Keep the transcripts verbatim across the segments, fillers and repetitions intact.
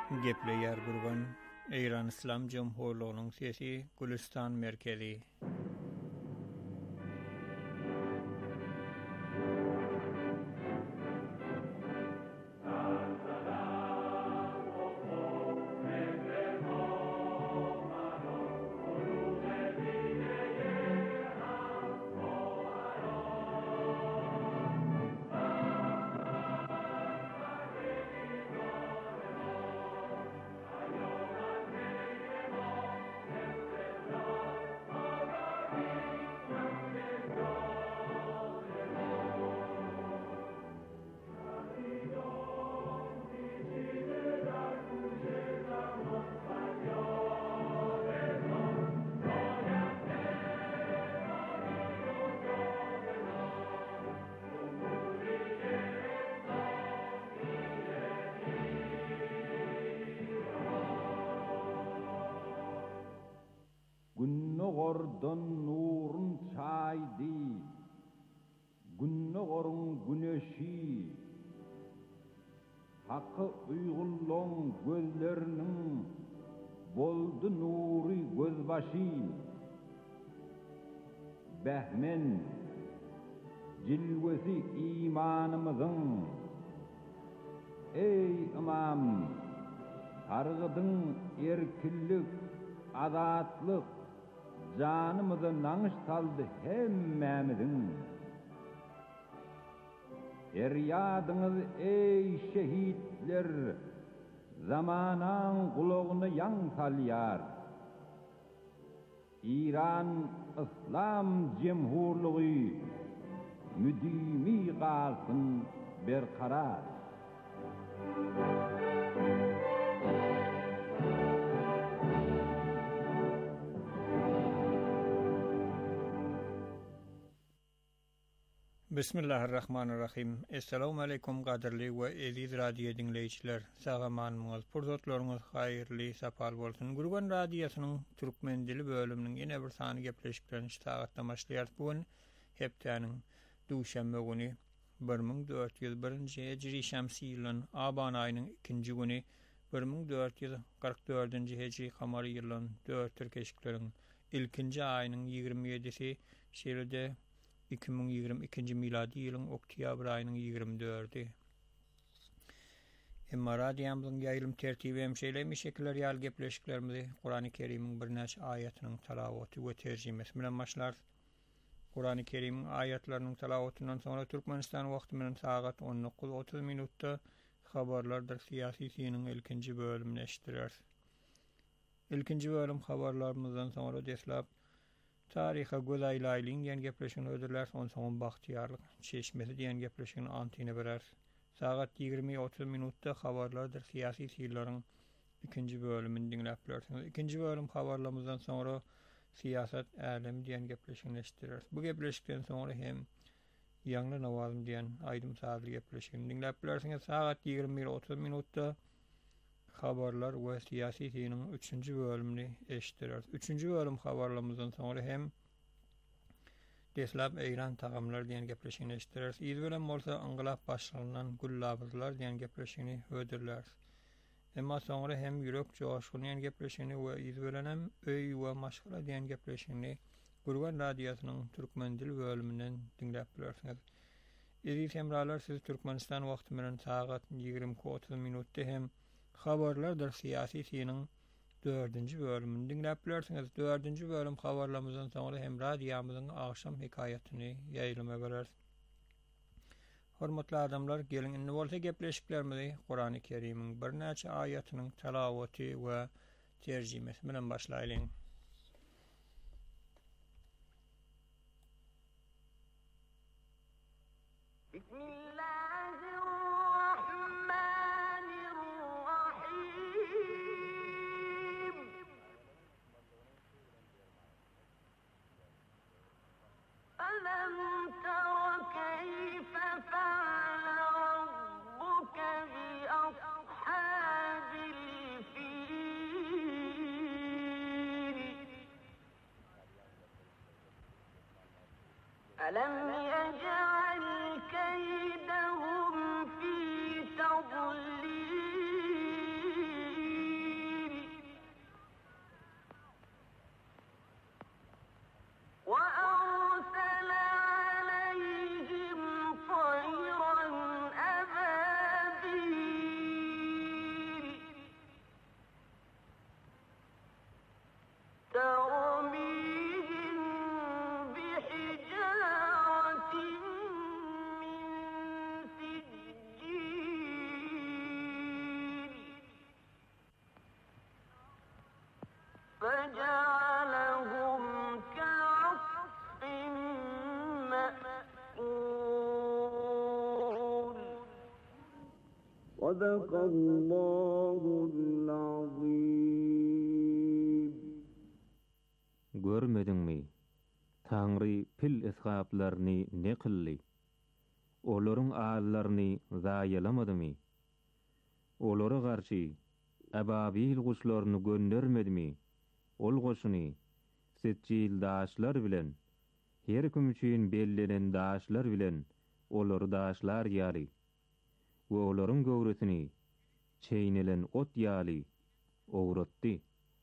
Gepleyer gurban Iran İslam Cumhurluğu'nun sesi Gülistan merkezi. Günnogordan nurun çaydı, günnogorun güneşi, hakkı uygulluğun gözlerinin boldu nuri gözbaşı, behmen cilvesi imanımızın, ey imam, sargıdın erkillik, azatlık, canımızı nanış saldı hemmemizin. Feryadınız ey şehitler, zamanan kulağını yan salyar. İran İslam Cumhurluğu müdimi kalsın berkarar. Bismillahirrahmanirrahim. Assalamu alaikum qadirli we aziz radio dinleyiciler. Sağamanmyňyz, purzatlaryňyz haýyrly, sapal bolsun. Gurban radiosynyň türkmen dili bölüminiň ene bir sany gepleşiklerini tagatda başlaýar. Bugün hepdeniň duşanbe güni bir ming dört ýüz birinji hijri şämsi ýylyň aban aýynyň ikinji güni bir ming dört ýüz gyrk dördünji hijri kamary ýylyň dört türkeşikleriň ilkinji aýynyň ýigirmi ýedisi şeýle iki ming ýigirmi ikinji miladi ýylyň oktyabr aýynyň ýigirmi dördi. Emma radiyamyzyň ýaýlym tertibi hem şeýle şekiller ýaly gepleşiklerimizi Qur'an-ı Kerim'iň bir näçe aýatynyň talawaty we terjimesi bilen başlar. Qur'an-ı Kerim'iň aýatlarynyň talawatyndan soňra Türkmenistan wagty bilen sagat on dokuz otuz minutda habarlardyr syýasy synyň ilkinji bölümini eşitdiler. İlkinji bölüm habarlarymyzdan soňra deslap tariha gözaýlaýlyň diýen gepleşigini ödürler, on soň bagtyarlyk çeşmesi diýen gepleşigini antine berer. Sagat ýigirmi otuz minutda habarlardyr syýasy syýlaryň ikinji bölümini dinläp bilersiňiz. İkinji bölüm habarlarymyzdan soňra siýasat älemi diýen gepleşigini eşitdiler. Bu gepleşikden soňra hem ýangy nawazym diýen aýdym sazly gepleşigini dinläp bilersiňiz. Sagat ýigirmi otuz minutda habarlar we syýasy synyň üçünji bölümini eşitdiler. Üçünji bölüm habarlarymyzdan soňra hem deslap Iran tagamlar diýen gepleşigini eşitdiler. Ýüz bilen bolsa anglap başlanan gullabızlar diýen gepleşigini ödürler. Emma soňra hem ýürek joşguny diýen gepleşigini we ýüz bilen hem öý we maşgala diýen gepleşigini Gurban radiosynyň türkmen dil bölüminden dinläp bilersiňiz. Aziz hemralar, siz Türkmenistan wagty bilen sagat ýigirmi otuz minutda hem habarlardyr syýasy synyň dördünji bölümini dinläp bilersiňiz. dördünji bölüm habarlarymyzdan soňra hem radiýamyzyň akşam hekaýatyny ýaýlama berer. Hormatly adamlar, gelin indi bolsa gepleşiklerimizi Qur'an-ı Kerim'iň bir näçe aýatynyň talawaty we terjimesi bilen başlaýlyň. أَلَمْ تَرَ كَيْفَ فَعَلَ رَبُّكَ بِأَصْحَابِ الْفِيلِ أَلَمْ يَجْعَلْ كَيْدَهُمْ فِي تَضْلِيلٍ صدق الله العظيم. Görmediňmi? Taňry pil esgaplarny ne kılly? Olaryň ağallaryny zaýalamadymy? Olara garşy ababil guşlaryny göndermedimi? Ol goşuny setçil daşlar bilen, her kim üçin bellenen daşlar bilen olary daşlar ýaly. We olaryň göwresini çeýnelen ot ýaly owratdy.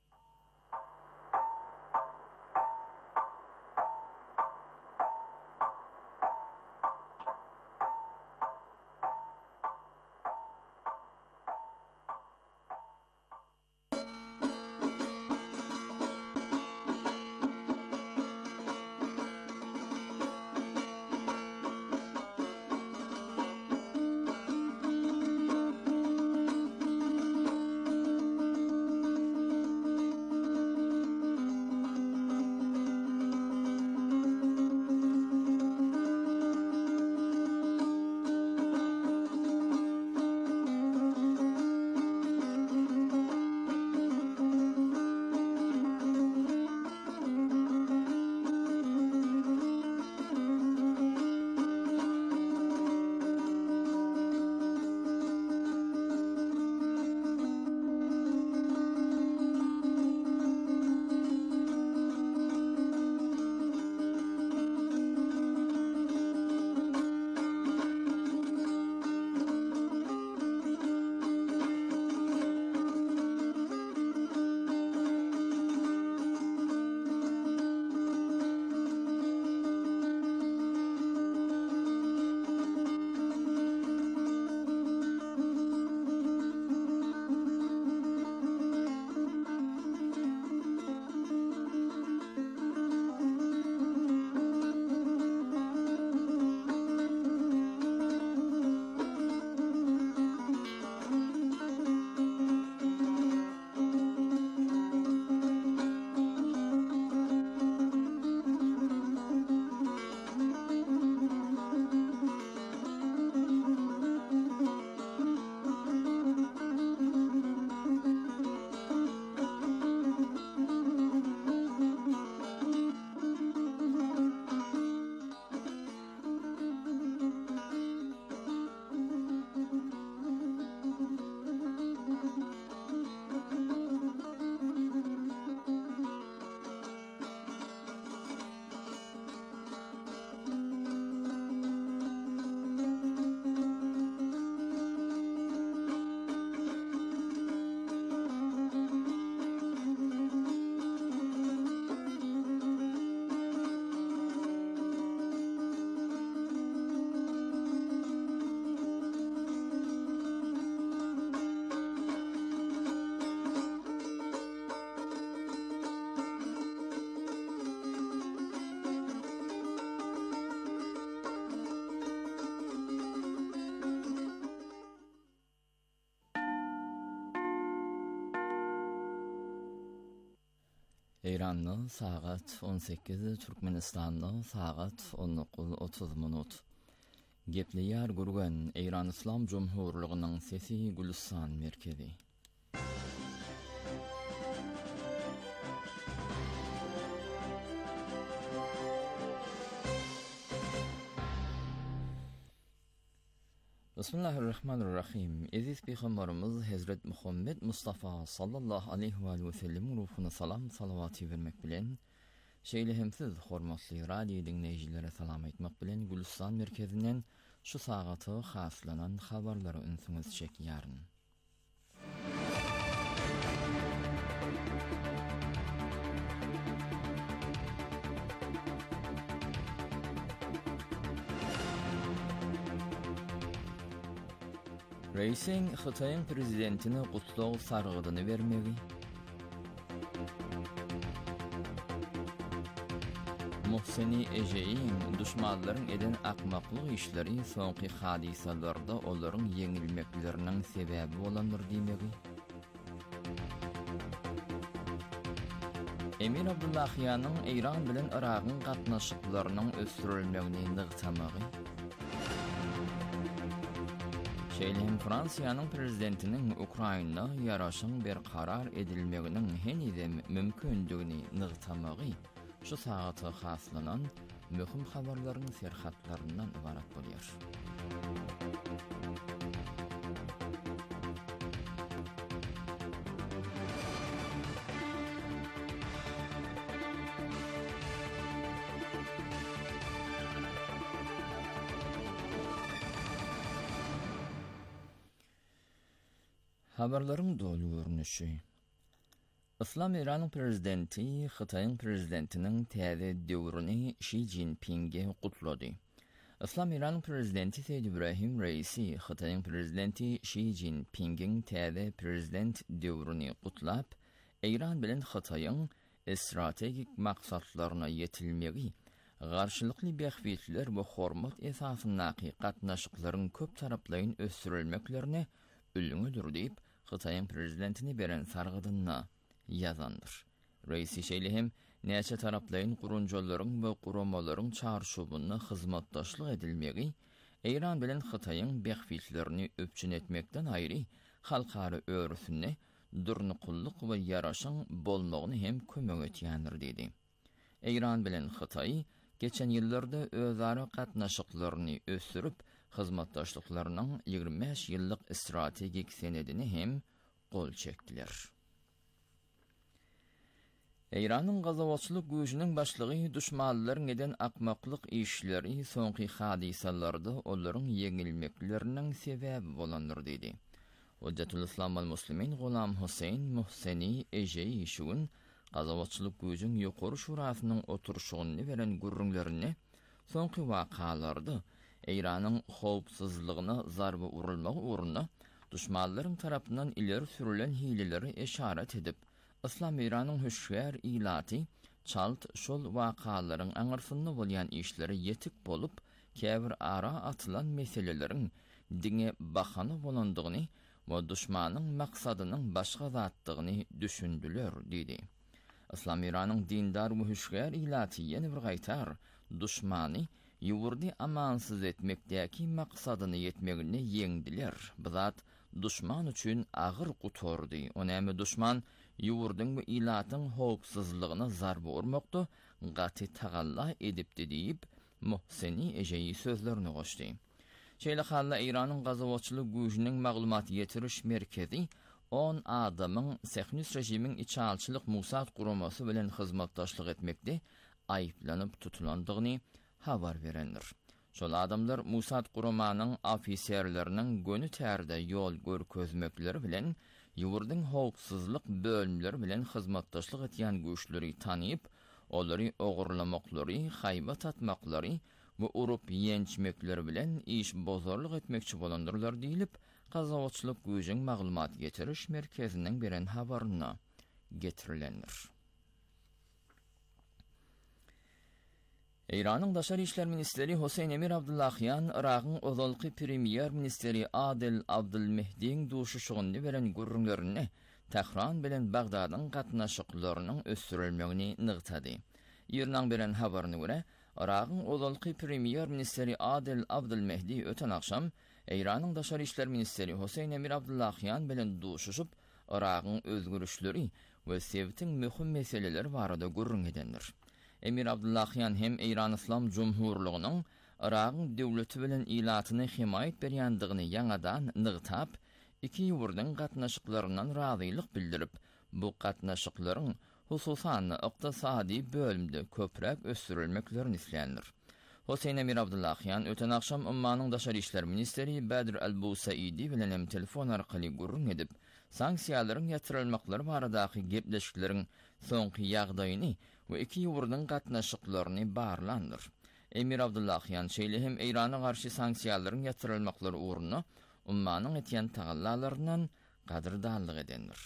İran'da saat on sekiz, Türkmenistan'da saat on dokuz otuz minut. Gepliyar gurgan İran İslam Cumhurluğu'nun sesi Gülistan merkezi. Bismillahirrahmanirrahim. Aziz Peygamberimiz Hazret Muhammed Mustafa sallallahu aleyhi ve sellem ruhuna salam salavatı vermek bilen şeýlehemsiz hormatly radio dinleýijilere salam etmek bilen Gülistan merkezinden şu sagatı haslanan habarlary ünsüňiz çekýäryn. Reisin Xitoyň prezidentini gutlaw sargydyny bermegi. Muhseni Ejeýin düşmanlaryň eden akmaklyk işleri soňky hadisalarda olaryň ýeňilmekleriniň sebäbi bolandyr diýmegi. Emir Abdullahyanyň İran bilen Iragyň gatnaşyklarynyň ösdürilmegini nygtamagy. Şeýlehem Fransiýanyň prezidentiniň Ukraina ýaraşyň bir karar edilmeginiň henide mümkindigini nygtamagy şu sagaty haslanan möhüm habarlaryň serhatlaryndan ibarat bolýar. Habarlaryň dolu görnüşi. Islam İran'ın prezidenti, Xitay'ın prezidentinin täze döwrüni Xi Jinping'e gutlady. Islam İran'ın prezidenti Seyyid Ibrahim Reisi, Xitay'ın prezidenti Xi Jinping'in täze prezident döwrüni gutlap, İran bilen Xitay'ın strategik maksatlaryna yetilmegi, garşylykly bähbitler we hormat esasyndaky gatnaşyklaryň köp taraplaryň ösürilmeklerine üllüňüdür diýip Xitay'ın prezidentini beren sargydyna ýazandyr. Reisi şeýlehem näçe taraplaryň gurunjalaryň we guramalaryň çarşubyna hyzmatdaşlyk edilmegi, İran bilen Xitay'ın bähbitlerini öpçün etmekden aýry halkara örüsüne durnukullyk we ýaraşyň bolmagyny hem kömek etýändir dedi. İran bilen Xitay geçen ýyllarda özara gatnaşyklaryny ösürüp hyzmatdaşlyklarynyň ýygrimi beş ýyllyk strategik senedini hem gol çekdiler. İran'ın gazawatçylyk güýjüniň başlygy düşmanlaryň eden akmaklyk işleri soňky hadisalarda olaryň ýeňilmekleriniň sebäbi bolandyr dedi. Hujjatul Islam wal Muslimin Gulam Husayn Muhseni Ejeyi şuň gazawatçylyk güýjüň ýokary şurasynyň oturşygyny beren gürrüňlerini soňky wakalarda İran'ın howpsuzlygyna zarby urulmagy uğruna düşmanlaryň tarapyndan ileri sürülen hileleri eşaret edip, Islam İran'ın hüşgär ilaty çalt şol wakalaryň aňyrsynda bolýan işleri yetik bolup, käbir ara atylan meseleleriň diňe bahana bolandygyny we düşmanyň maksadynyň başga zatdygyny düşündiler dedi. Islam İran'ın dindar we hüşgär ilaty ýene bir gaýtar düşmany ýurdy amansyz etmekdäki maksadyny ýetmegine ýeňdiler. Bu zat düşman üçin agyr gutordy. Onäme düşman ýurdyň we ilatyň howpsuzlygyna zarby urmakdy, gaty tagalla edipdi diýip Muhseni Ejeyi sözlerini goşdy. Şeýle halla İran'ın gazawatçylyk güýjüniň maglumat ýetiriş merkezi on adamyň Sehnus rejimiň içalçylyk Musat guramasy bilen hyzmatdaşlyk etmekde aýyplanyp tutulandygyny habar berendir. Şol adamlar Musat guramanyň ofiserleriniň gönü tärde ýol görkezmekleri bilen ýurdyň howpsuzlyk bölümleri bilen hyzmatdaşlyk etýän güýçleri tanyp, olary ogurlamaklary, haýbat atmaklary we urup ýençmekleri bilen iş bozarlyk etmekçi bolandyrlar diýilip, gazawatçylyk güýjüň maglumat getiriş merkeziniň beren habaryna getirilendir. İran'ın Daşary işler ministeri Hoseyn Emir Abdullahyan, Iraq'ın ozalky premier ministeri Adil Abdülmehdi'ň duşuşygyny beren gürrüňlerini Tehran bilen Bagdadyň gatnaşyklarynyň ösürilmegini nygtady. Ýernaň beren habaryna görä, Iraq'ın ozalky premier ministeri Adil Abdülmehdi öten akşam İran'ın Daşary işler ministeri Hoseyn Emir Abdullahyan bilen duşuşyp Iraq'ın özgürüşleri we sebitiň möhüm meseleleri barada gürrüň edendir. Emir Abdullahyan hem İran İslam Cumhurluğunun Iraq'ın döwleti bilen ilatyny himayet berýändigini ýangadan nygtap, iki ýurdyň gatnaşyklarynyň razylyk bildirip, bu gatnaşyklaryň hususan ykdysady bölümde köprek ösürilmeklerini isleýändir. Hoseyn Emir Abdullahyan öten akşam ummanyň Daşary işler ministeri Badr al-Busaidi bilen hem telefon arkaly gurrun edip, sanksiýalaryň ýatyrylmaklary baradaky gepleşikleriň soňky ýagdaýyny we iki ýurdyň gatnaşyklaryny barlandyr. Emir Abdullahyan şeýle hem Irana garşy sanksiýalaryň ýatyrylmaklary uğruna ummanyň etýän tagallalaryndan gadyrdanlyk edendir.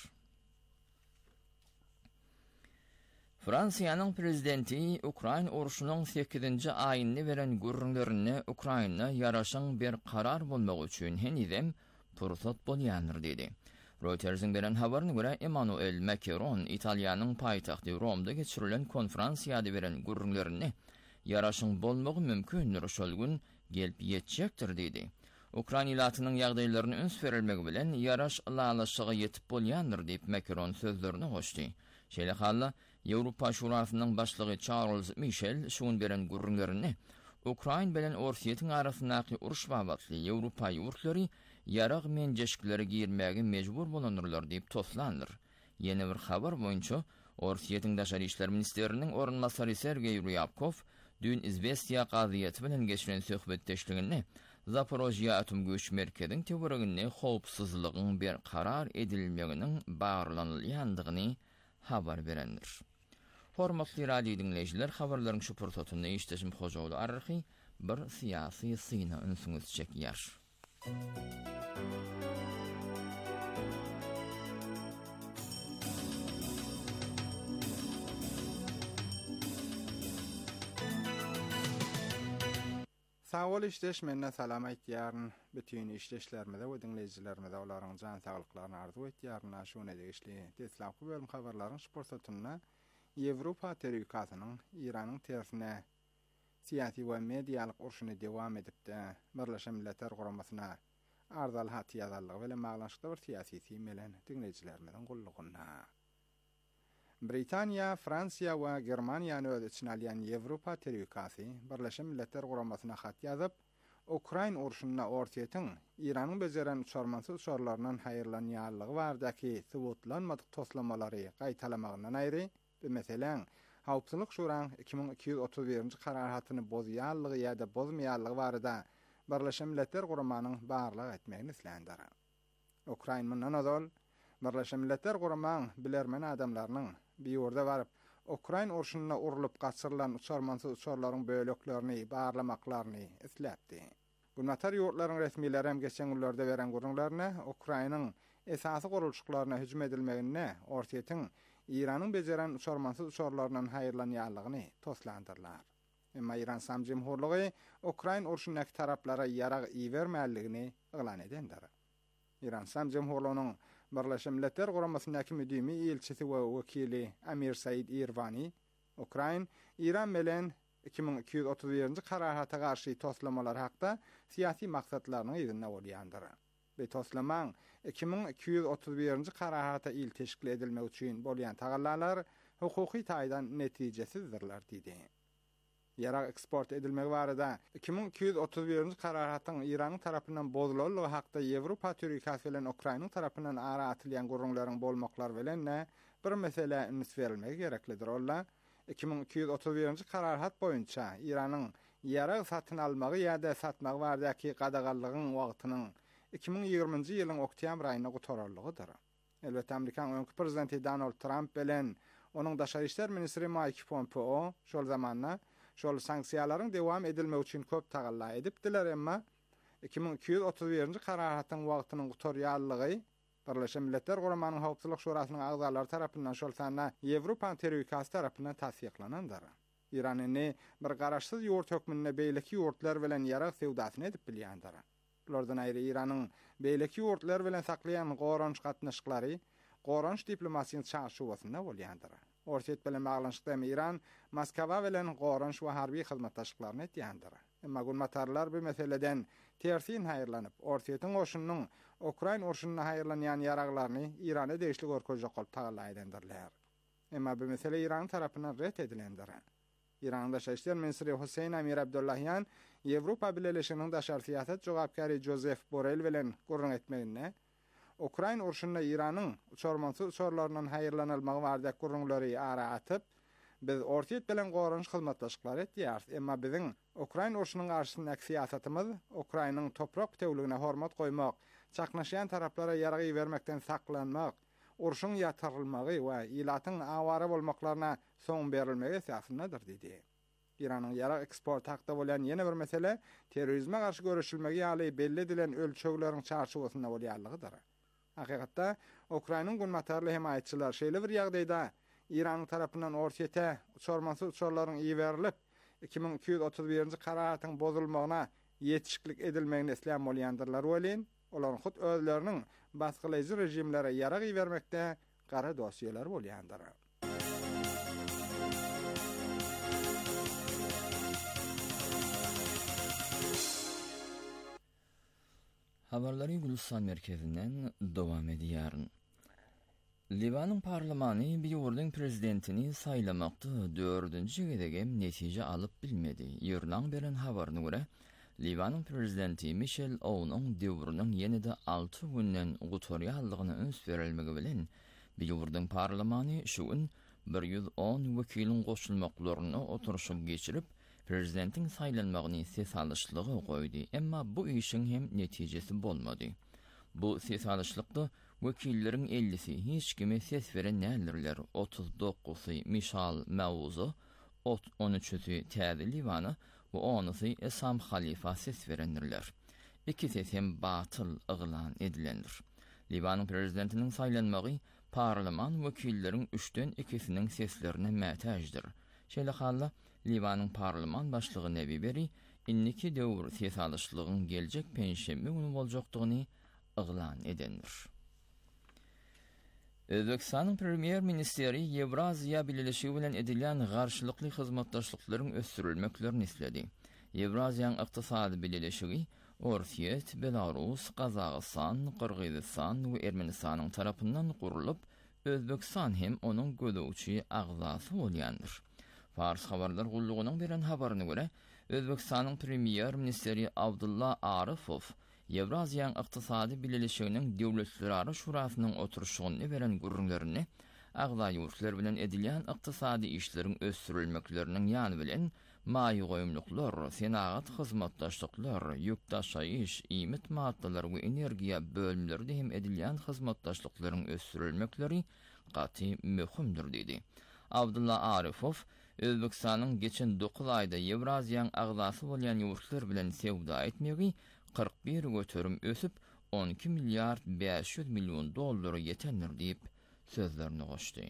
Fransiýanyň prezidenti Ukraina uruşunyň sekizinji aýyny beren gürrüňlerini Ukraina ýaraşyň bir karar bolmak üçin henidem pursat bolýandyr dedi. Reuters'in beren habaryna görä Emmanuel Macron Italiýanyň paýtagty Romda geçirilen konferensiýada beren gürrüňlerini ýaraşyň bolmagy mümkindir şol gün gelip ýetjekdir dedi. Ukrainilatynyň ýagdaýlaryny üns berilmegi bilen ýaraş lalaşyga ýetip bolýandyr diýip Macron sözlerini goşdy. Şeýle halla Ýewropa Şurasynyň başlygy Charles Michel şuň beren gurrunlaryny Ukrain bilen Orsiýetiň arasyndaky uruş babatly Ýewropa ýurtlary ýarag menjeşikleri girmäge mejbur bolanyrlar diýip toslandyr. Ýene bir habar boýunça Orsiýetiň daşary işler ministeriniň orunmasary Sergey Ryabkov dün Izvestiya gaziýeti bilen geçiren söhbetdeşligini Zaporojye atom güýç merkeziniň töwereginde howpsuzlygyň bir karar edilmeginiň baglanylýandygyny habar berendir. Hormatly radio dinleýijiler, habarlaryň şu pursatyny işleşim hojaly arky bir syýasy syna ünsüňiz çekýär. Sağol işleş menne salam aýtýaryn. Bütün işleşlerimize we dinleýijilerimize olaryň jan saglyklaryny arzu etýäryn. Şonu degişli teslapy bölüm habarlaryň şportatyna Ýewropa Terwikasynyň Iranyň tersine siyasi we medialyk urşuny dewam edipde. Birleşen Milletler Guramasyna arzal hat ýazarlygy bilen maglanşykda bir siyasi tiýmelen dinleýijilerimizin gullugyna. Britaniya, Fransiya we Germaniýany öz içine alýan Ýewropa Terwikasy Birleşen Milletler Guramasyna hat ýazyp, Ukrain urşunyna ortaýetin Iranyň bejeren uçarmansyz uçarlaryndan haýyrlanýanlygy bardaky subutlanmadyk toslamalary gaýtalamagyndan aýry, bu meselen Hawpsuzlyk Şurasynyň iki bin iki ýüz otuz birinji kararatyny bozýanlygy ýa-da bozmaýanlygy barada Birleşen Milletler Guramanyň barlyk etmegini islendir. Ukrain mundan azal Birleşen Milletler Guramanyň bilermen adamlarynyň bir ýerde baryp Ukrain urşunyna urulup gaçyrylan uçarmansyz uçarlaryň böleklerini barlamaklaryny isläpdi. Gunatar ýurtlaryň resmiýleri hem geçen günlerde beren gurrunlaryna Ukrainanyň esasy gurulşyklaryna hüjüm edilmegine ortaýetin Iranyň bejeren uçarmansyz uçarlaryndan haýyrlanýanlygyny toslandyrlar. Emma İran Sam Jemhurlugy Ukrain urşunyny taraplara ýarag iýermärligini elan edendir. İran Sam Jemhurlugynyň Birleşen Milletler Guramasyndaky müdimi elçisi we wekili Amir Said Irvani, Ukrain, İran bilen iki bin iki ýüz otuz birinji kararata garşy toslamalar hakda siyasi maksatlaryny ýerine bolýandyr. Bu toslamaň iki bin iki ýüz otuz birinji kararata il teşkil edilmek üçin bolýan tagallalar hukuky taýdan netijesizdirler diýdi. Ýarag eksport edilmegi barada iki bin iki ýüz otuz birinji kararatyň Iranyň tarapyndan bozulanlygy hakda Ýewropa Terwikasy bilen Ukraina tarapyndan ara atylýan gurrunlaryň bolmaklar bilen bir mesele üns berilmegi gereklidir. Ola iki bin iki ýüz otuz birinji kararat boýunça Iranyň ýarag satyn almagy ýa-da satmagy bardaky gadagallygyň wagtynyň iki bin ýygrüminji ýylyň oktyabr aýyna gutararlygydyr. Elbetde Amerikan öňkü prezidenti Donald Trump bilen onuň daşary işler ministri Mike Pompeo şol zamanna şol sanksiýalaryň dewam edilmegi üçin köp tagalla edipdiler, emma iki bin iki ýüz otuz birinji kararatyň wagtynyň gutarýanlygy Birleşen Milletler Guramanyň Hawpsuzlyk Şurasynyň agzalary tarapyndan şol sana Ýewropa Terwikasy tarapyndan tasdiqlanandyr. İranyny bir garaşsyz ýurt hökmüne beýleki ýurtlar bilen ýarag sewdasyny edip bilýändir. Bulardan aýry Iranyň beýleki ýurtlar bilen saklaýan goranç gatnaşyklary goranç diplomasiýasyň çarşuwasynda bolýandyr. Ortaýet bilen baglanşykda İran Moskwa bilen goranç we harby hyzmatdaşlyklaryny etýändir. Emma gulmatarlar bu meseleden tersin haýyrlanyp, ortaýetin goşunynyň Ukrain urşunyna haýyrlanýan ýaraglaryny Irana deýişli gorkoja golyp tagalla edendirler. Emma bu mesele İran tarapyndan ret edilendir. İran'da Şeşler Ministri Hüseyin Amir Abdullahyan, Ýewropa Birleşiginiň daşary siýasat jogapkary Joseph Borrell bilen gurrun etmegine, Ukrain urşunyna İranyň uçarmansyz uçarlaryndan haýyrlanylmagy bardak gurrunlary ara atyp, biz ortaýet bilen goranç hyzmatdaşlyklary etýäris. Emma biziň Ukrain urşunyň garşysyndaky siýasatymyz Ukrainanyň toprak bütewligine hormat goýmak, çaknaşýan taraplara ýarag bermekden saklanmak, urşun ýatyrylmagy we ilatyň awara bolmaklaryna soň berilmegi esasyndadyr diýdi. İranyň ýarag eksport hakda bolan ýene bir mesele terrorizme garşy görüşilmegi ýaly belli edilen ölçegleriň çarşuwasynda bolýanlygydyr. Hakykatda Ukrainanyň gulmatarly hemaýetçiler şeýle bir ýagdaýda İran tarapyndan ortaýete uçarmansyz uçarlaryň iýerilip iki bin iki ýüz otuz birinji kararatyň bozulmagyna ýetişiklik edilmegini isläp bolýandyrlar welin, olar hut özleriniň basgylaýjy rejimlere ýarag iýermekde gara dosiýalar bolýandyr. Habarları Gülistan merkezinden devam ediyorun. Livanın parlamanı bir yurdun prezidentini saylamakta dördüncü gedegem netice alıp bilmedi. Yırnan beren habarına göre Livanın prezidenti Michel Aoun'un devrinin yenide altı günden gutoriyallığına öns verilmegi bilen bir yurdun parlamanı şu gün bir yüz on vekilin koşulmaklarını oturuşup geçirip prezidentin saylanmağını ses alışlığı koydu. Ama bu işin hem neticesi bolmadı. Bu ses alışlıkta vekillerin ellisi hiç kime ses veren nälirler. otuz dokuzu Michal Mauzo, on üçü Täze Livan'a ve onusu Esam Halifa ses verendirler. İki ses hem batıl ıgılan edilendir. Livanın prezidentinin saylanmağı parlaman vekillerin üçten ikisinin seslerine mätäjdir. Şeýle halla Livanın parlaman başlygy Nebi Beri inniki döwür ses alışlygyn geljek penşembe günü boljakdygyny ıglan edendir. Özbekistan'ın Premier Ministeri Yevraziya Birleşigi bilen edilen garşylykly hyzmatdaşlyklaryň ösdürilmeklerini isledi. Yevraziýanyň ykdysady birleşigi Orsiýet, Belarus, Kazakystan, Kyrgyzstan we Ermenistanyň tarapyndan gurulup, Özbekistan hem onuň gödäwçi agzasy bolýandyr. Fars habarlar gullugynyň beren habaryna görä, Özbekistanyň Premier Ministeri Abdullah Arifow Yevraziýanyň ykdysady birleşiginiň döwletleri şurasynyň oturuşyny beren gurrunlaryny agza ýurtlar bilen edilýän ykdysady işleriň ösdürilmekleriniň ýany bilen maýy goýumluklar, senagat hyzmatdaşlyklar, ýükdaşaýyş, iýmit maddalar we energiýa bölümlerinde hem edilýän hyzmatdaşlyklaryň ösdürilmekleri gaty möhümdir dedi. Abdullah Arifow Özbekistanyň geçen dokuz aýda Yevraziýanyň agzasy bolýan ýurtlar bilen sewda etmegi kırk bir götürüm ösüp on iki milyar beş yüz milyon dollary yetendir diýip sözlerini goşdy.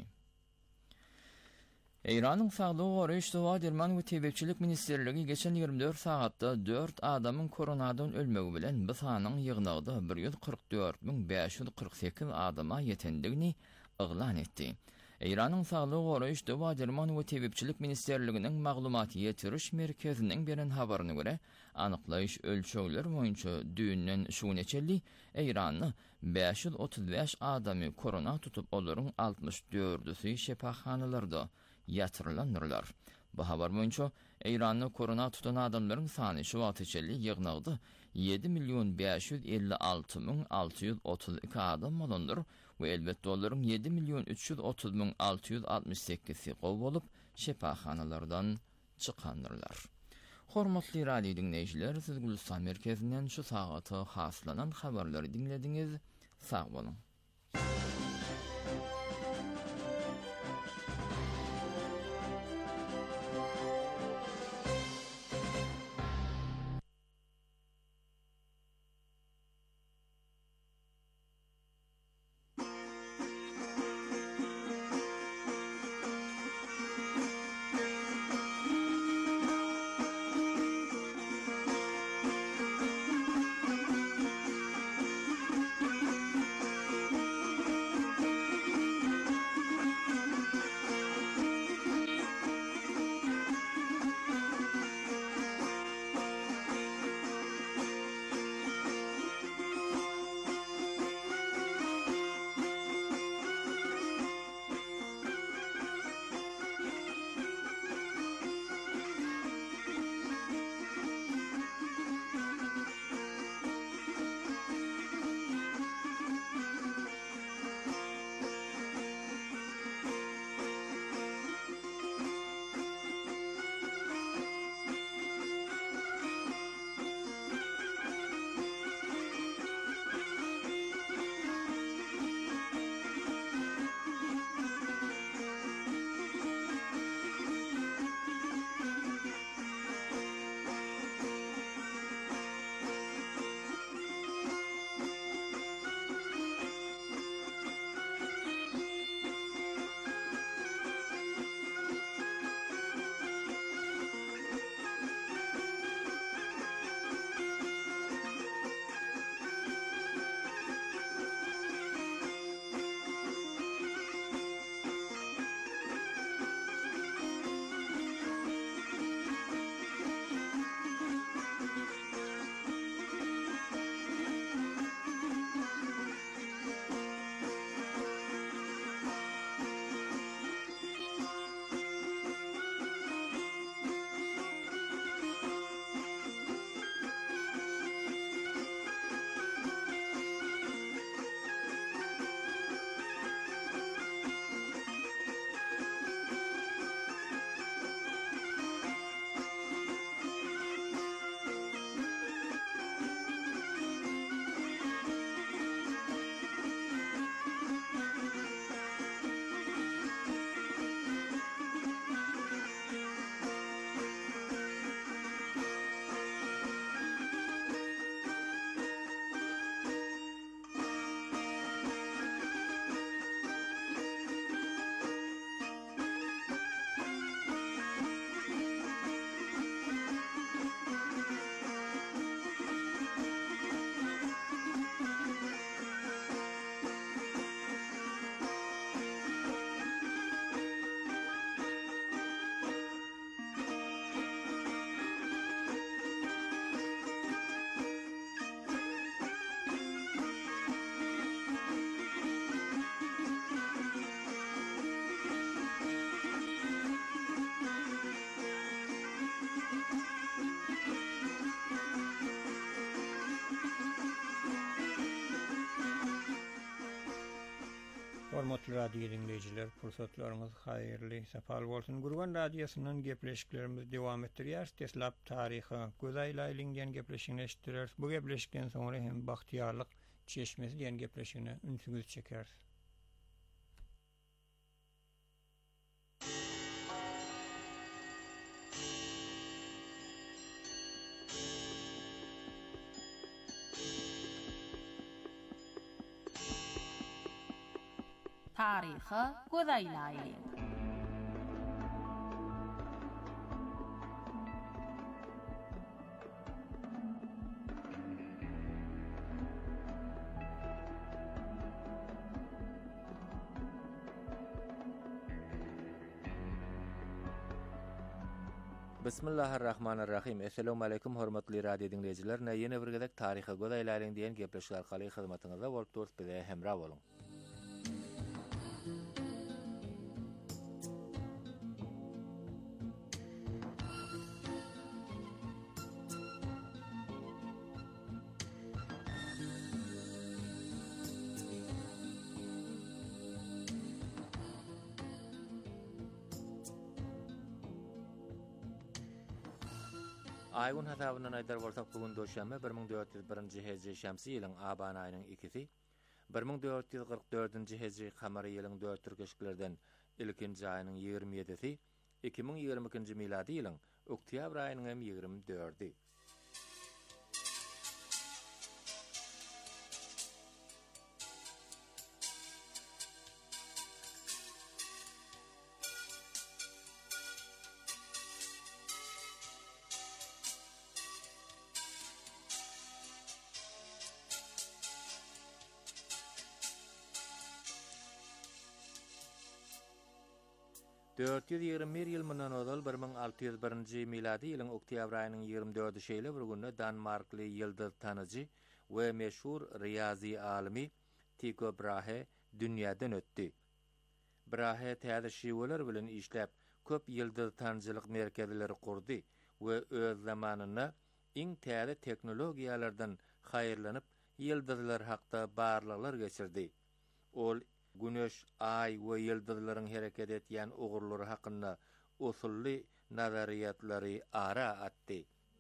Eýranyň Saglyk Goraýşyny Derman we Tebekçilik Ministerligi geçen ýygrimi dört sagatda dört adamyň koronadan ölmegi bilen bu sanyň ýygnagda bir yüz kırk dört bin beş yüz kırk sekiz adama yetendigini yglan etdi. Eýranyň Saglyk Goraýşyny Derman we Tebekçilik Ministerliginiň maglumaty ýetiriş merkeziniň beren habaryna görä, anyklaýyş ölçegler boýunça düýünden şu neçeli Eýranyň beş yüz otuz beş adamy korona tutup olaryň altmış dördüsi şepaxanalarda ýatyrylandylar. Bu habar boýunça Eýranyň korona tutan adamlaryň sany şu wagtçely ýygnagdy yedi milyon beş yüz elli altı bin altı yüz otuz iki adam bolandyr we elbetde olaryň yedi milyon üç yüz otuz bin altı yüz altmış sekkizi gow bolup şepaxanalardan çykandyrlar. Hormatly radio dinleýijiler, siz Gülistan merkezinden şu sagaty haslanan habarlary dinlediňiz. Sag bolun. Hormatly radio dinleyijiler, pursatlaryňyz haýyrly, sapal bolsun. Gurban radiosynyň gepleşiklerimiz dowam etdirýär. Teslap taryhy, gözaýlaýlyň diýen gepleşigini eşitdirýär. Bu gepleşikden soňra hem Bahtiýarlyk çeşmesi diýen gepleşigine ünsüňiz çeker. Taryhy gözaýlaýly. Bismillahirrahmanirrahim. Assalamu alaykum hormatly radio dinleyijiler. Näýene bir gezek taryhy gözaýlaýlyň diýen gepleşik arkaly hyzmatyňyzda bolup durýar bize hemra boluň. Aýgun hasabynyň aýdar bolsak bugun döşänme bir ming dört ýüz birinji hejri şämsi ýylyň aban aýynyň ikisi, bir ming dört ýüz gyrk dördünji hejri kamary ýylyň dört türkeşiklerden ilkinji aýynyň ýygrimi ýedisi, iki ming ýygrimi ikinji miladi ýylyň oktýabr aýynyň hem ýygrimi dördi. dört ýüz ýygrimi bir ýyl mundan ozal bir ming alty ýüz birinji miladi ýylyň oktýabr aýynyň ýygrimi dördi şeýle bir günde Danmarkly ýyldyz tanyjy we meşhur riýazy alimi Tycho Brahe dünýäden ötdi. Brahe täze şiweler bilen işläp köp ýyldyz tanjylyk merkezleri kurdy we öz zamanyna iň täze teknologiýalardan haýyrlanyp ýyldyzlar hakda barlyklar geçirdi. Ol Güneş, ay we ýyldyzlaryň hereket etýän ugurlary hakynda usully nazariýatlary ara atdy.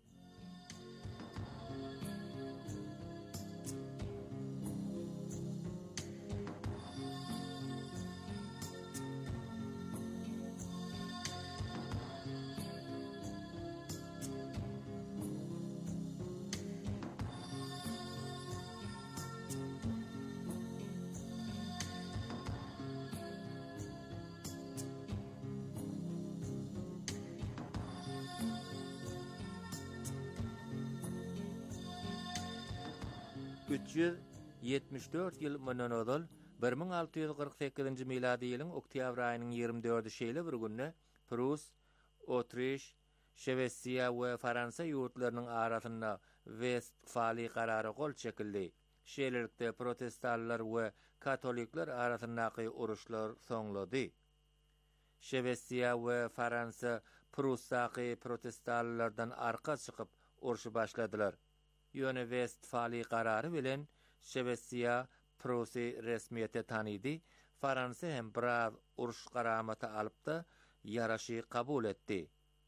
üç ýüz ýetmiş dört ýyl mundan ozal bir ming alty ýüz gyrk sekizinji miladi ýylyň oktýabr aýynyň ýygrimi dördi şeýle bir günde Prus, Otriş, Şwesiýa we Fransa ýurtlarynyň arasynda Westfali karary gol çekildi. Şeýlelikde protestantlar we katolikler arasyndaky uruşlar soňlady. Şwesiýa we Fransa Prussaky protestantlardan arka çykyp uruşy başladylar. Ýöne Westfali karary bilen Şwesiýa Prusy resmiýete tanydy, Fransa hem biraz uruş garamaty alypda ýaraşy kabul etdi.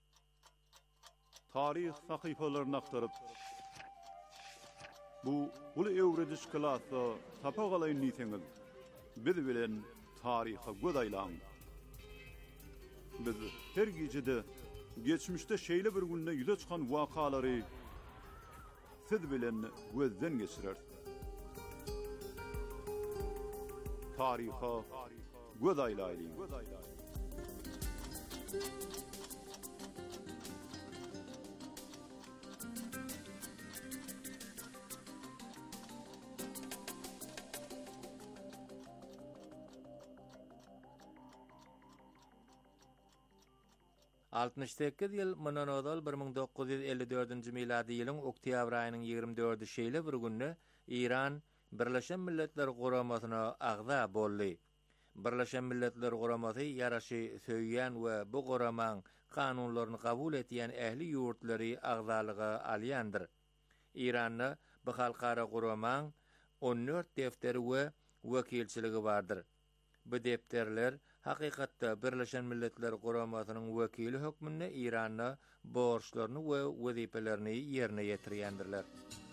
Tarih sahypalaryny aktaryp bu ulu ewrediş klasy tapagaly niseňiz biz bilen taryha gözaýlaň. Biz her gejede geçmişde şeýle bir günde ýüze çykan wakalary siz bilen gözden geçirer. Taryha gözaýlaýly. altmış sekiz ýyl mundan ozal bir ming dokuz ýüz elli dördünji miladi ýylyň oktýabr aýynyň ýygrimi dördi şeýle bir günde Iran Birleşen Milletler Guramasyna agza boldy. Birleşen Milletler Guramasy ýaraşy söýýän we bu guramaň kanunlaryny kabul etýän ähli ýurtlary agzalyga alýandyr. Iranna bu halkara guramaň on dört defteri we wekilçiligi bardyr. Bu depterler hakykatda Birleşen Milletler Guramasynyň wekili hökmünde Iranda borçlaryny we wezipelerini ýerine ýetirýändirler.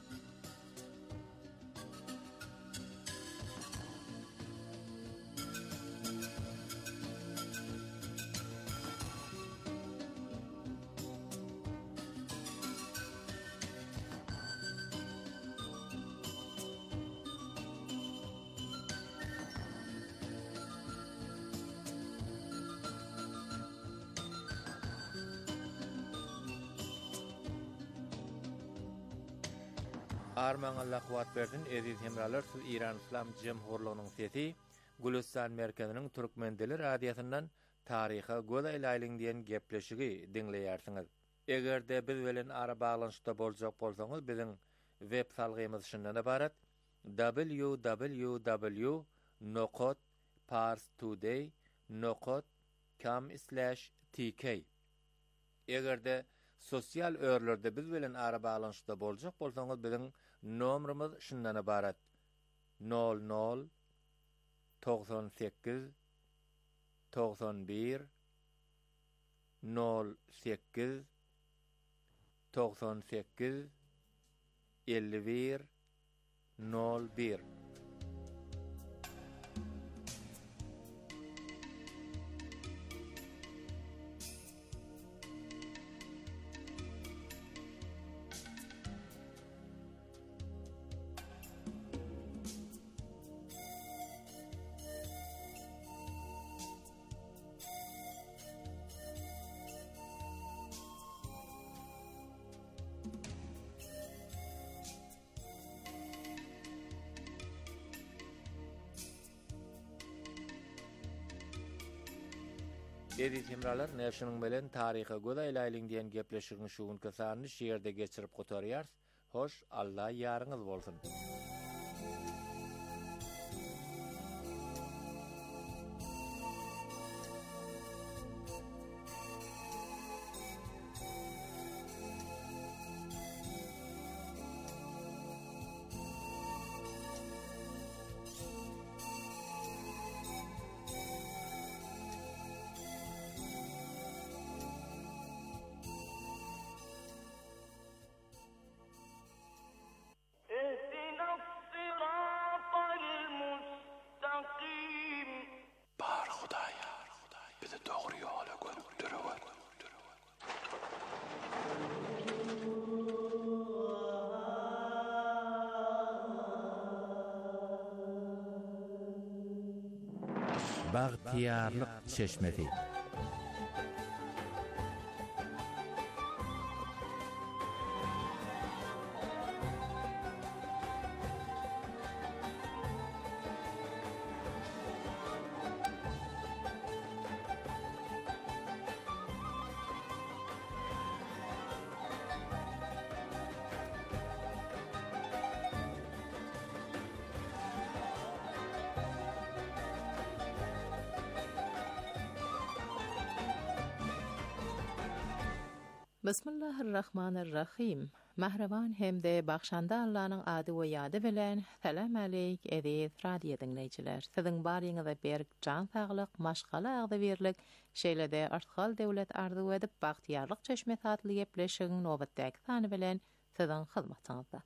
Arman Allah kuwat berdin, eziz hemralar, siz İran İslam Jemhurluğunyň sesi, Gülistan merkeziniň Türkmendeli radiosyndan taryha göz aýlaýlyň diýen gepleşigi dinleýärsiňiz. Egerde biz bilen ara baglanşykda boljak bolsaňyz, biziň web salgymyz şundan ibarat: w w w nokta parstoday nokta com slash t k. Egerde sosial örlerde biz bilen ara baglanşykda boljak bolsaňyz, biziň nomrumuz şundan ibarat: nol nol doksan sekiz doksan bir nol sekiz doksan sekiz elli bir nol bir. Eziz hemralar, näşiniň bilen taryha göz aýlaýlyň diýen gepleşigiň şu günkü sanyny şeýerde geçirip gotarýar. Hoş, Allah ýaryňyz bolsun. Bagtiyarlyk çeşmesi. Bismillahirrahmanirrahim. Mahraban hemde bakşanda Allah'ın adı ve yadı bilen salam aleyk ediz radio dinleyiciler. Sizin bariyinizde berk can sağlık, maşgala ağdı verlik, şeylede artgal devlet arzu edip bahtiyarlık çeşmet adlı gepleşigin novatdaki sany bilen sizin hizmetinizde.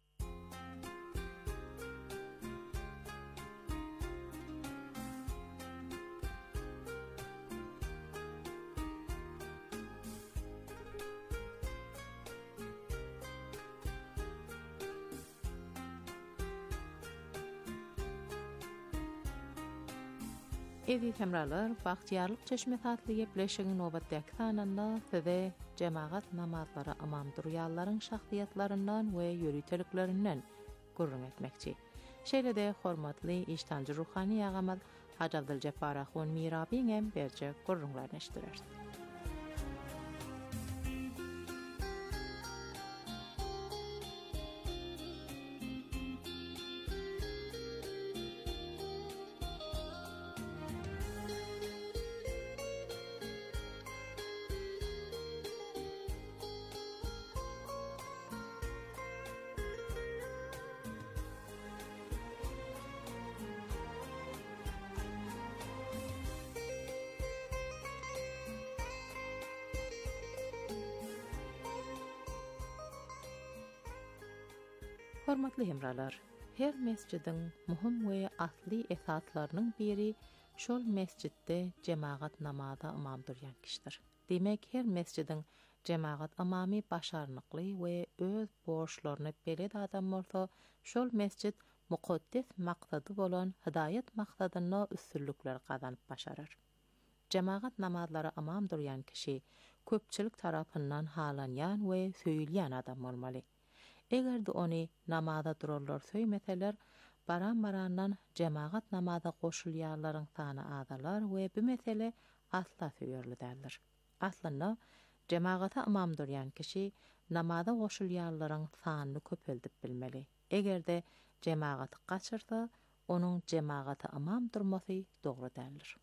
Eziz hemralar, bahtiyarlık çeşmet adlı gepleşigin novatdaki sananda size cemaat namazları amam durýallaryň şahsiýetlerininden we ýörüteliklerinden gurrun etmekçi. Şeýlede hormatly iştancı ruhani ýagamaz Hacı Abdülceppar Ahun Mirabiň hem berje gurrunlaryny eşdirýär. Hormatly hemralar, her mescidin muhim we asli esaslarının biri şol mescidde cemaat namazı imam duryan kişidir. Demek her mescidin cemaat amami başarnıklı we öz borçlarını beled adam bolsa, şol mescid muqaddes maqsady bolan hidayet maqsadyna üstünlükler kazanyp başarar. Cemaat namazları imam duryan kişi köpçilik tarapyndan halanyan we söýülýän adam bolmaly. Eger de onu namaza durarlar söýmeseler, baran-barandan cemaat namaza goşulýarlaryň sany azalar we bu mesele asla söýerlidir. Aslında cemaata imam durýan kişi namaza goşulýarlaryň sanyny köpeldip bilmeli. Eger de cemaaty gaçyrsa, onuň cemaata imam durmasy dogry däldir.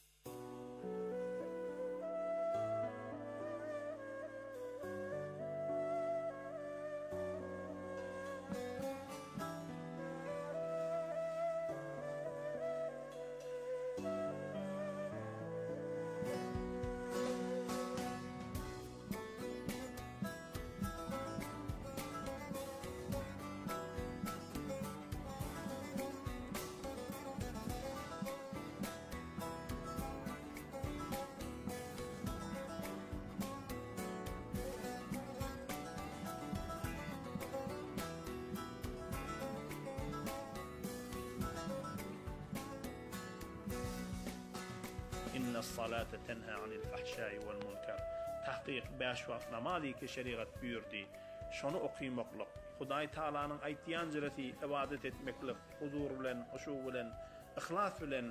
إن الصلاة تنهى عن الفحشاء والمنكر. Tahqiq beş wagt namazy ki şeriat buyurdy. Şonu okuymaklyk, Hudaý Taalanyň aýtýan jyrasy ibadet etmeklik, huzur bilen, huşu bilen, ihlas bilen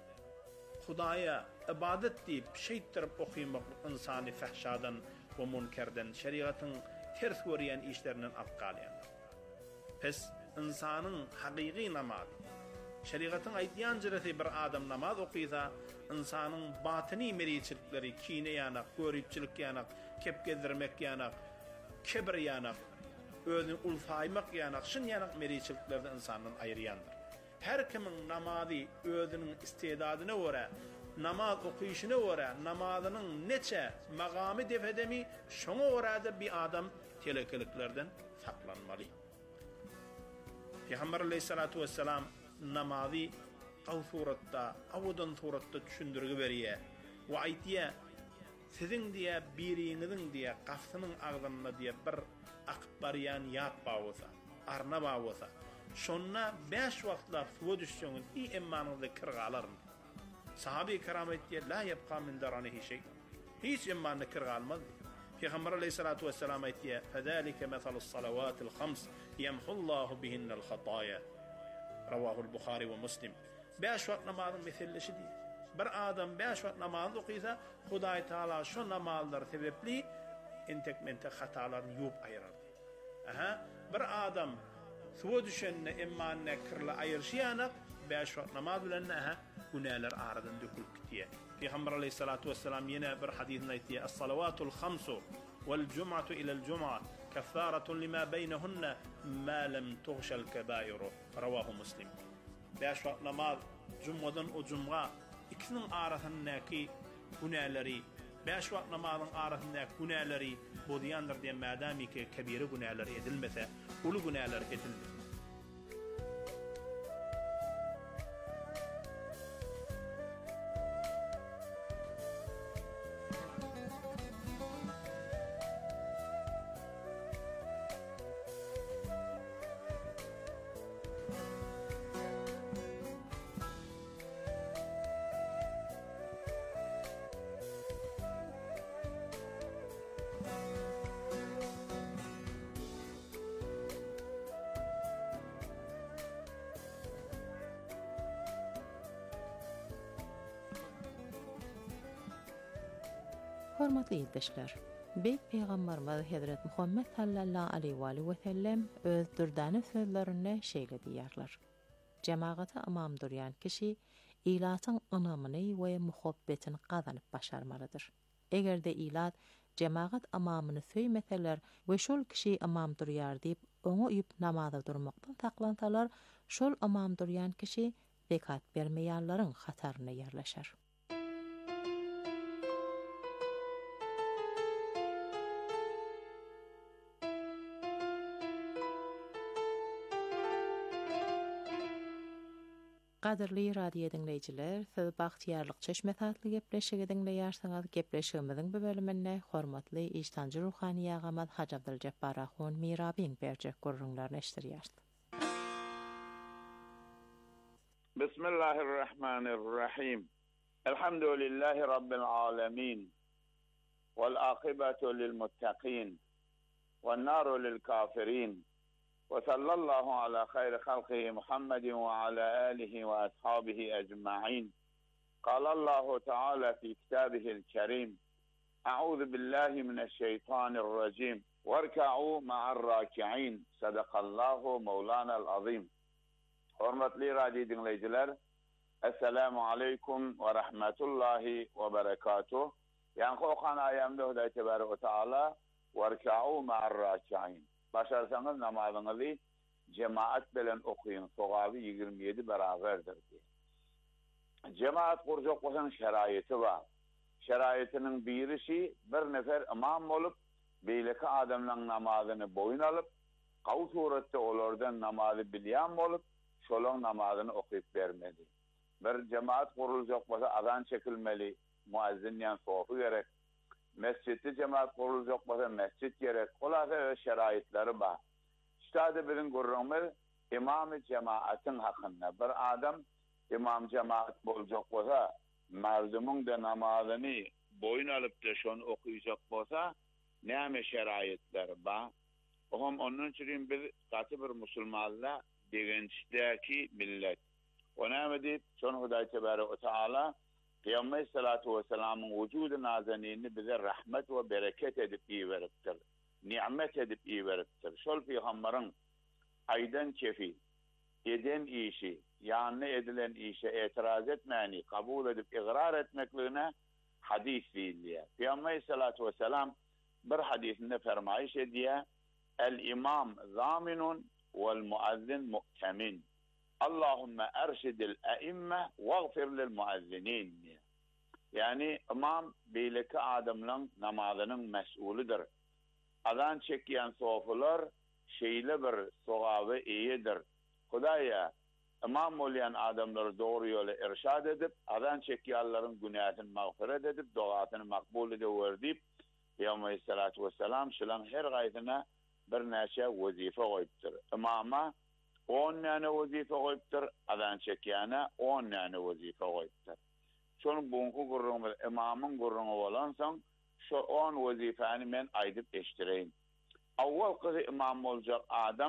Hudaýa ibadet diýip şeýtirip okuymaklyk insany fahşadan we munkerden, şeriatyň ters görýän işlerinden alqalýan. Pes insanyň hakyky namazy şeriatyň aýtýan jyrasy bir adam namaz okuysa, insanyň batyny meriçilikleri, kine ýanak, görüpçilik ýanak, kep gezdirmek ýanak, kibir ýanak, özüni ulfaýmak ýanak, şun ýanak meriçiliklerde insandan aýyrýandyr. Her kimiň namazy özüniň istedadyna görä, namaz okuyuşuna görä, namazynyň neçe magamy defedemi, şoňa görä bir adam telekeliklerden saklanmaly. Peygamber aleyhissalatu vesselam namazy aw suratda, awdan suratda düşündirgi berýär. We aýtýar, siziň diýe biriňiziň diýe gafsynyň agdyna diýe bir akbaryan ýat bawsa, arna bawsa. Şonna beş wagtlar suwa düşýäňiz i immanyňyzda kirgalarmy? Sahabe-i kiram aýtýar, la yabqa min daranihi şey. Hiç immanyny kirgalmaz. Peygamber aleyhissalatu vesselam aýtýar, "Fadalika masalus salawatil hams yamhullahu bihinnal hataya." Ravahul Bukhari ve Muslim. Beş wagt namazyň meselesi diýer. Bir adam beş wagt namaz okuysa, Hudaý Taala şu namazlar sebepli entekmente hatalaryny ýuwup aýyrar. Aha, bir adam suwa düşenne immanyna kirle aýyrşýanak, beş wagt namaz bilen aha günäler aradan dökülip gitýär. Peygamber aleyhissalatu vesselam ýene bir hadisinde aýtdy, "Es-salawatul hamsu wal jum'atu ila'l jum'a kaffaratun lima beynehunna ma lam tughshal kabairu." Rawahu Muslim. Beş wagt namaz cummadan o cumga ikisinin arasındaki günäleri, beş wagt namazyň arasındaki günäleri bodyandyr diýen madami ki kebiri günäler edilmese, ulu günäler edilmez. Hormatly ýurtdaşlar, Beyt Peýgamberimiz Hazrat Muhammed sallallahu aleyhi we sellem öz dürdany sözlerinde şeýle diýerler. Cemaata imam durýan kişi ilatyň ynamyny we muhabbetini gazanyp başarmalydyr. Eger de ilat cemaat imamyny söýmeseler we şol kişi imam durýar diýip oňa üýüp namaza durmakdan saklansalar, şol imam durýan kişi zekat bermeýärlaryň hataryna ýerleşer. Qadirli radio dinleyijiler, siz Bagtyarlyk çeşme tatly gepleşigi dinleýärsiňiz. Gepleşigimiziň bu bölüminde hormatly iştancı ruhani ýagamad Haji Abduljabbar Ahun Mirabiň berjek gurrunlaryny eşdirýär. Bismillahirrahmanirrahim. Elhamdülillahi rabbil alamin. Vel aqibatu lil muttaqin. Ven naru lil kafirin. وصلى الله على خير خلقه محمد وعلى آله وأصحابه أجمعين. قال الله تعالى في كتابه الكريم: أعوذ بالله من الشيطان الرجيم واركعوا مع الراكعين. صدق الله مولانا العظيم. Hormatly radio dinleyijiler, Assalamu alaikum ve rahmetullahi ve berekatuh. Yankı okan ayamda Hudaý Tebaraka ve Taala "Warka'u ma'ar raki'in." Başarsanız namazınızı cemaat bilen okuyun. Sogaby ýigirme ýedi beraberdir. Cemaat kurjak bolsan şeraýaty bar. Şeraýatynyň birisi bir nefer imam bolup, beýleki adamlaryň namazyny boýun alyp, gawy suratda olardan namazy bilýän bolup, şolaň namazyny okuyup bermeli. Bir cemaat kurulacak bolsa azan çekilmeli, muazzin ýan sofy gerek. Mescidde cemaat kurulacak bolsa mescid gerek. Olada şeraýatları bar. Şeýle bilen görürüňiz imam-ı cemaatyň hakynda bir adam imam cemaat boljak bolsa, merdumuň da namazyny boyun alyp da şonu okuyjak bolsa, näme şeraýatlar bar? Ohum onun üçin biz gaty bir musulmanlar degençdäki millet. Onama diýip, şonu Hudaý Tebaraka ve Taala Peygamber sallallahu aleyhi ve sellem'in vücudu nazenini bize rahmet ve bereket edip iyi veriptir. Nimet edip iyi veriptir. Şol Peygamberin aydan kefi, eden işi, yanına edilen işe etiraz etmeyeni, kabul edip igrar etmekliğine hadis deyildiye. Peygamber sallallahu aleyhi ve sellem bir hadisinde fermayiş ediye, el imam zaminun vel muazzin mu'temin. Allahümme erşidil e'imme vagfir lil muazzinin. Yani imam beyleki adamların namazının mesulüdür. Adan çekýän sofular şeýle bir sogaby iyidir. Hudaýa imam bolýan adamlary dogry ýola irşad edip, adan çekýänleriň günahyny magfiret edip, dogatyny makbul edip, Peygamber sallallahu aleyhi ve sellem şolaň her gaýdyna bir näçe wazifa goýupdyr. Imama on näne wazifa goýupdyr, adan çekýäne on näne wazifa goýupdyr. Şonu buňky gurrungy imamyň gurrungy bolansaň, şu on wazifany men aýdyp eşdireýin. Awwal gyzy imam boljak adam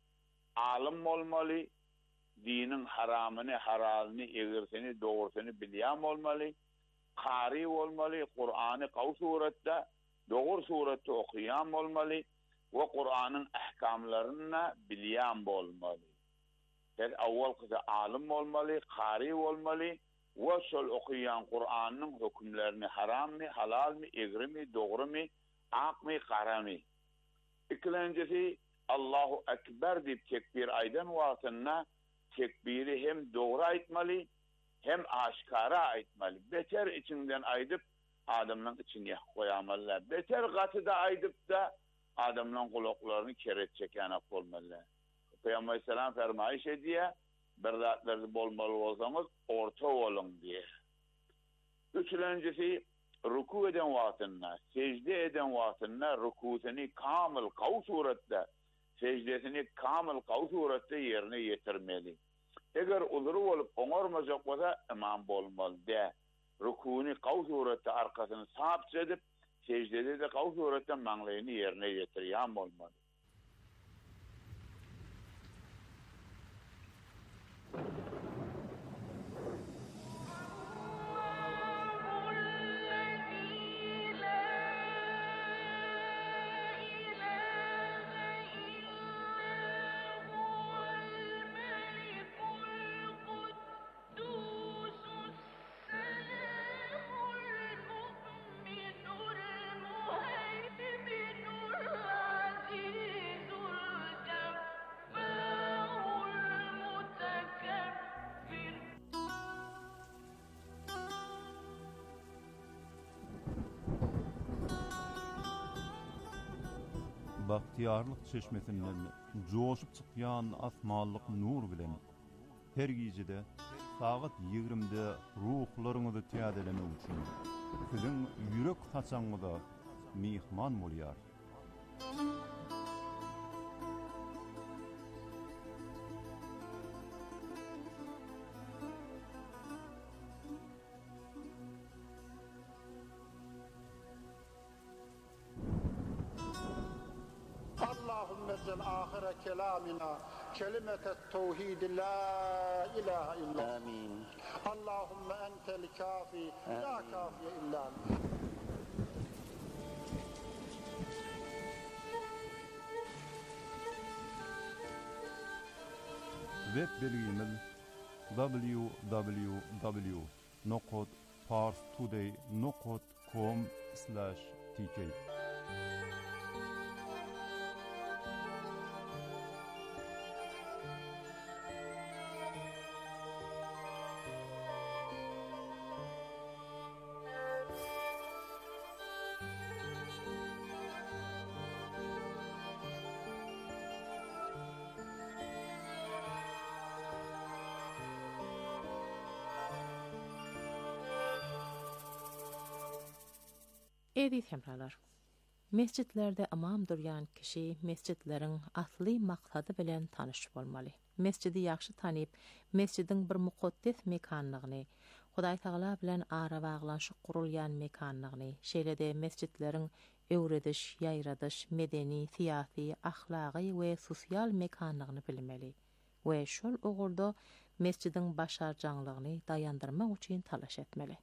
alim bolmaly, diniň haramyny, halalyny, egirsini, dogrusyny bilýän bolmaly, qari bolmaly, Qur'any gawy suratda, dogry suratda okuyan bolmaly we Qur'anyň ähkamlaryny bilýän bolmaly. Her awwal gyzy alim bolmaly, qari bolmaly. Ve şol okuyan Kur'an'ın hükümlerini haram mı, halal mı, egri mi, doğru mu, ak mı, kara mı? İkincisi Allahu Ekber deyip tekbir aydan vaatına tekbiri hem doğru aytmalı hem aşkara aytmalı. Beter içinden aydıp adamın içine koyamalılar. Beter gatıda aydıp da adamın kulaklarını keret çekene olmalılar. Peygamber Aleyhisselam fermayiş ediyor. Berdatlarda bolmaly bolsaňyz orta bolun diye. Üçüncüsi ruku eden wagtynda, secde eden wagtynda rukusyny kamil gawy suratda, secdesini kamil gawy suratda ýerine ýetirmeli. Eger ulary bolup oňarmajak bolsa imam bolmaly de. Rukuny gawy suratda arkasyny sap edip, secdede de gawy suratda maňlaýyny ýerine ýetirýän bolmaly. Bahtiyarlyk çeşmesinden joşup çykýan asmanlyk nur bilen her gijede saat yigrimde ruhlarınızı tiyadelemek üçün sizin yürek haçanıza mihman bolýar. اللهم اجعل آخر كلامنا كلمة التوحيد لا إله إلا آمين. اللهم أنت الكافي لا كافي إلا أنت. Web bilgimiz w w w nokta parstoday nokta com slash t k. Edi temralar. Mescitlerde amam duryan kişi mescitlerin asli maksadı bilen tanış bolmaly. Mescidi ýaxşy tanyp, mescidin bir muqaddes mekanlygyny, Hudaý Taala bilen ara baglanşyk gurulýan mekanlygyny, şeýlede mescitlerin öwrediş, ýaýradyş, medeni, siýasy, ahlaky we sosial mekanlygyny bilmeli. We şol ogurda mescidin başarjanlygyny daýandyrmak üçin talaş etmeli.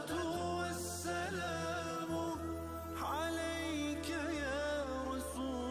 الصلاة والسلام عليك يا رسول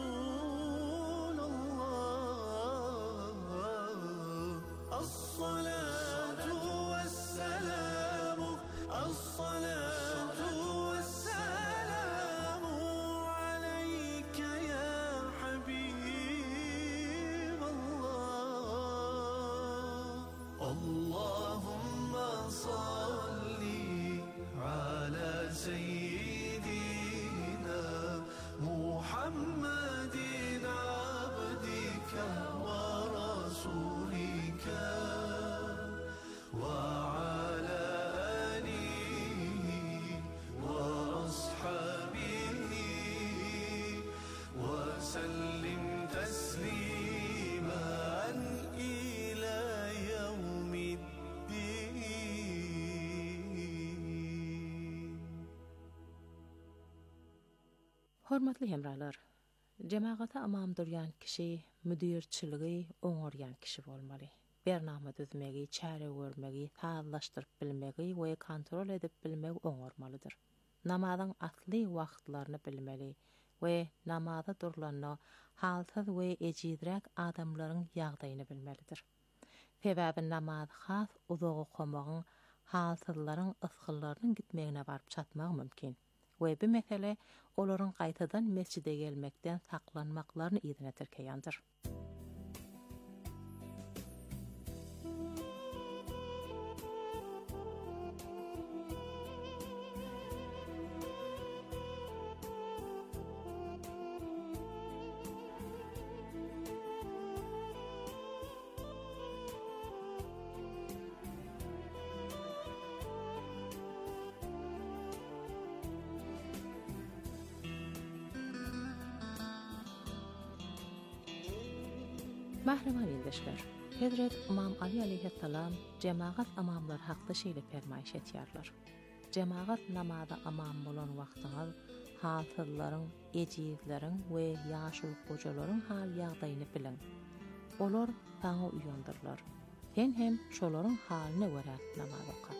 Hormatly hemralar, cemaata amam duryan kişi müdirçiligi oňaryan kişi bolmaly. Bernama düzmegi, çäre görmegi, taýlaşdyryp bilmegi we kontrol edip bilmegi oňarmalydyr. Namazyň asly wagtlaryny bilmeli we namazda durulanyna halsyz we ejidrak adamlaryň ýagdaýyny bilmelidir. Sebäbi namaz has uzagy gomagyň halsyzlaryň ysgyllarynyň gitmegine baryp çatmagy mümkin. We bu mesele olaryň gaýtadan mescide gelmekden saklanmaklaryny ýerine tirkeýändir. Mahreman ildeşler, Hazret İmam Ali aleyhisselam cemaat amamlar hakda şeýle fermaýş etýärler. Cemaat namazda amam bolan wagtyňyz halsyzlaryň, ejizleriň we ýaşul gojalaryň hal ýagdaýyny bilen. Olar taňa uýandyrlar. Sen hem şolaryň halyna görä namaz oka.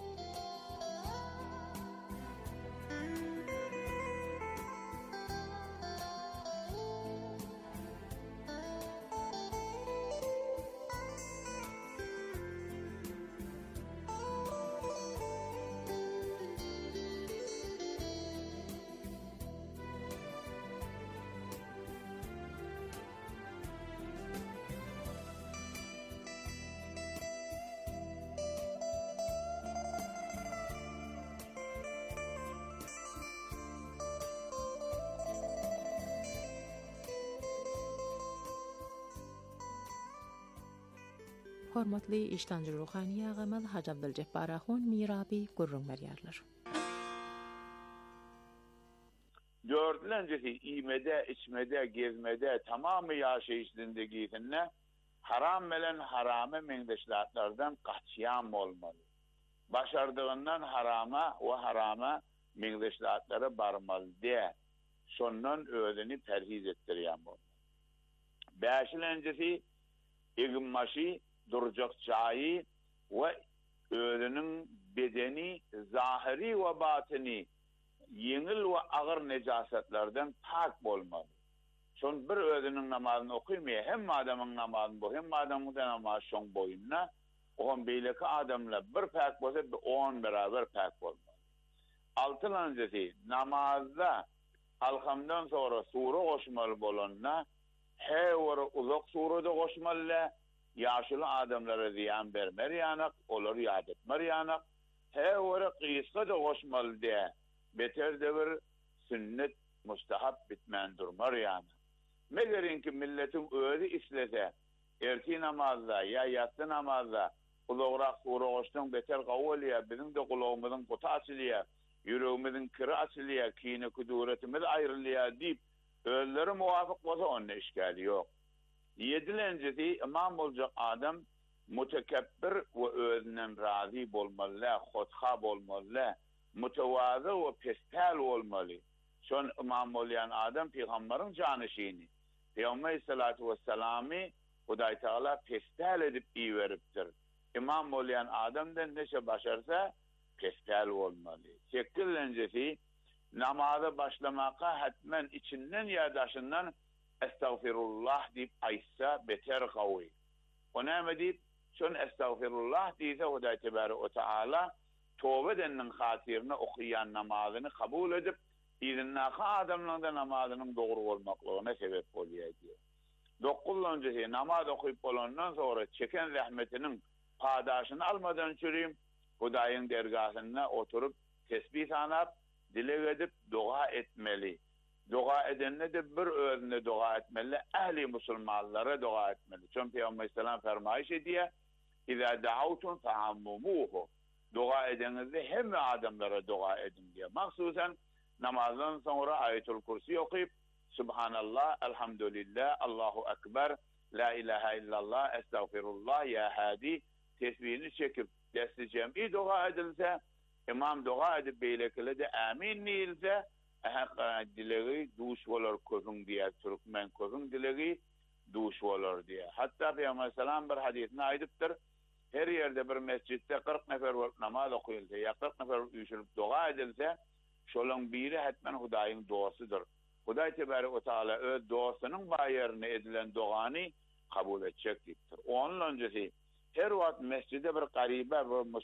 Hormatly iştancı ruhani ağamaz Hacı Abdülcebbar Ahun Mirabi gurrun berýärler. Dördüncüsü iýmede, içmede, gezmede, tamamı ýaşaýyş zindegisinde haram bilen haramy meňdeşliklerden gaçýan bolmaly. Başardygyndan harama we harama meňdeşliklere barmaly diye şondan özüni perhiz etdirýän bolmaly. Beşincisi egimmaşy duracak çayı ve özünün bedeni, zahiri ve batini yengil ve ağır necasatlardan pak bolmalı. Şon bir özünün namazını okuymaya hem adamın namazını bu hem adamın da namazı şon boyunna on beyleki adamla bir pak bolsa on beraber pak bolmalı. Altıncısı namazda alhamdan sonra sure koşmalı bolanna he ve uzak surede koşmalı. Yaşlı adamlara ziyan vermer yanak, olur yad etmer yanak. He vore kıyıska da koşmalı diye. Beter de bir sünnet mustahap bitmen durmar yanak. Megerin ki milletin özü islese, erti namazda ya yatsı namazda, kulağırak sura koştun beter kavoliya, bizim de kulağımızın kutu açılıya, yüreğimizin kiri açılıya, kini kuduretimiz ayrılıya deyip, özleri muvafık olsa onun işgali yok. Yedilencesi imam olacak adam mutekebbir ve özünden razı bolmalı, hotha bolmalı, mütevazı ve pestel olmalı. Şon imam olayan adam peygamberin canişini. Peygamber aleyhissalatu vesselam'ı Huday Teala pestel edip iyi veriptir. İmam olayan adamdan neşe başarsa pestel olmalı. Sekizincesi namaza başlamaka hatmen içinden ya daşından estağfirullah deyip aysa beter kavi. Ona mı deyip şun estağfirullah deyse Huday Teala tövbe edenin hatirine okuyan namazını kabul edip izinnaka adamlarında namazının doğru olmaklığına sebep oluyor diyor. Dokuzuncusu namaz okuyup olandan sonra çeken rahmetinin padaşını almadan çürüyüm Huday'ın dergahına oturup tesbih sanap dile edip dua etmeli. Dua edenle de bir özünde dua etmeli. Ehli musulmanlara dua etmeli. Çünkü Peygamber Aleyhisselam fermayış ediyor. İzâ da'avtun fehammumuhu. Dua edenizde hem adamlara dua edin diye. Maksusen namazdan sonra Ayetül Kürsi okuyup Subhanallah, Elhamdülillah, Allahu Ekber, La ilahe illallah, Estağfirullah, Ya Hadi tesbihini çekip desti cem'i dua edilse, imam dua edip beylekile de amin neyilse Aha dilegi duş bolar közün diye Türkmen közün dilegi duş bolar diye. Hatta Peygamber selam bir hadisini aydıptır. Her yerde bir mescitte kırk nefer namaz okuyulsa, ya kırk nefer üşürüp dua edilse, şolun biri hatmen Hudayın duasıdır. Huday Tebarek ve Teala öz duasının bayerine edilen duanı kabul edecektir. Onun öncesi her vakit mescide bir garibe ve